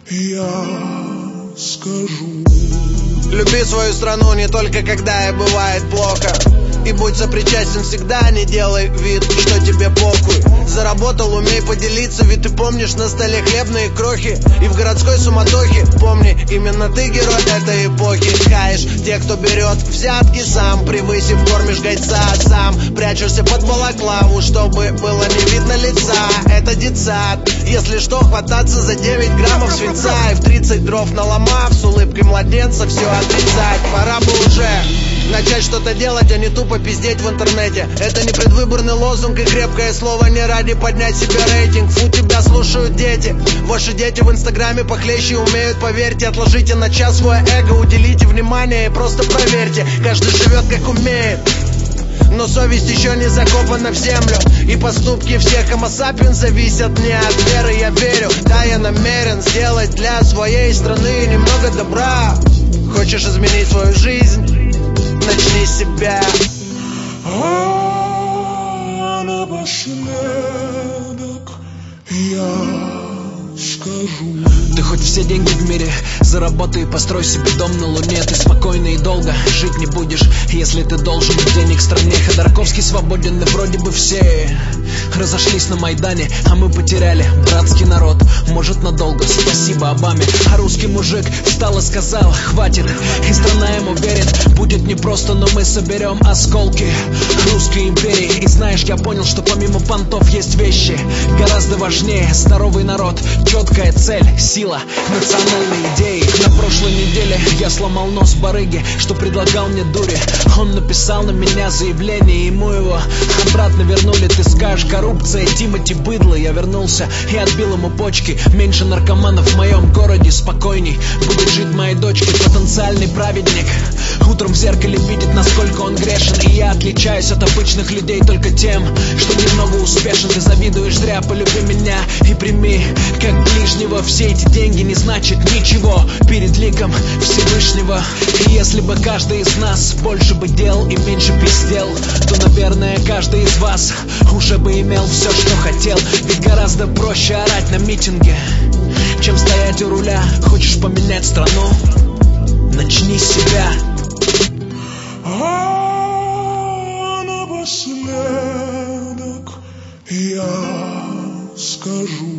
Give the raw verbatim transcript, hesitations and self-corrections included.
я скажу. Люби свою страну не только когда ей бывает плохо. И будь сопричастен всегда, не делай вид, что тебе похуй. Заработал, умей поделиться, ведь ты помнишь, на столе хлебные крохи. И в городской суматохе, помни, именно ты герой этой эпохи. Хаешь тех, кто берет взятки сам, превысив, кормишь гайца сам. Прячешься под балаклаву, чтобы было не видно лица. Это детсад, если что, хвататься за девять граммов свинца. И в тридцать дров наломав, с улыбкой младенца все отрицать. Пора бы уже начать что-то делать, а не тупо пиздеть в интернете. Это не предвыборный лозунг и крепкое слово не ради поднять себе рейтинг. Фу, тебя слушают дети. Ваши дети в инстаграме похлеще умеют, поверьте. Отложите на час свое эго, уделите внимание и просто проверьте. Каждый живет как умеет, но совесть еще не закопана в землю. И поступки всех homo sapiens зависят не от веры. Я верю, да, я намерен сделать для своей страны немного добра. Хочешь изменить свою жизнь? Начни с себя. А напоследок я скажу. Ты хоть все деньги в мире заработай и построй себе дом на луне. Ты спокойно и долго жить не будешь, если ты должен денег стране. Ходорковский свободен, и вроде бы все разошлись на Майдане, а мы потеряли братский народ. Может, надолго, спасибо Обаме. А русский мужик встал и сказал: хватит. И страна ему верит. Будет непросто, но мы соберем осколки русской империи. И знаешь, я понял, что помимо понтов есть вещи гораздо важнее. Здоровый народ, четкая цель, сила, национальные идеи. На прошлой неделе я сломал нос барыги, что предлагал мне дури. Он написал на меня заявление, ему его обратно вернули. Ты скажешь: коррупция, Тимати быдло. Я вернулся и отбил ему почки. Меньше наркоманов в моем городе, спокойней будет жить моей дочке. Потенциальный праведник утром в зеркале видит, насколько он грешен. И я отличаюсь от обычных людей только тем, что немного успешен. Ты завидуешь зря, полюби меня и прими как ближнего. Все эти деньги не значат ничего перед ликом Всевышнего. И если бы каждый из нас больше бы делал и меньше пиздел, то, наверное, каждый из вас уже бы имел все, что хотел. Ведь гораздо проще орать на митинге, чем стоять у руля. Хочешь поменять страну? Начни с себя. А напоследок я скажу.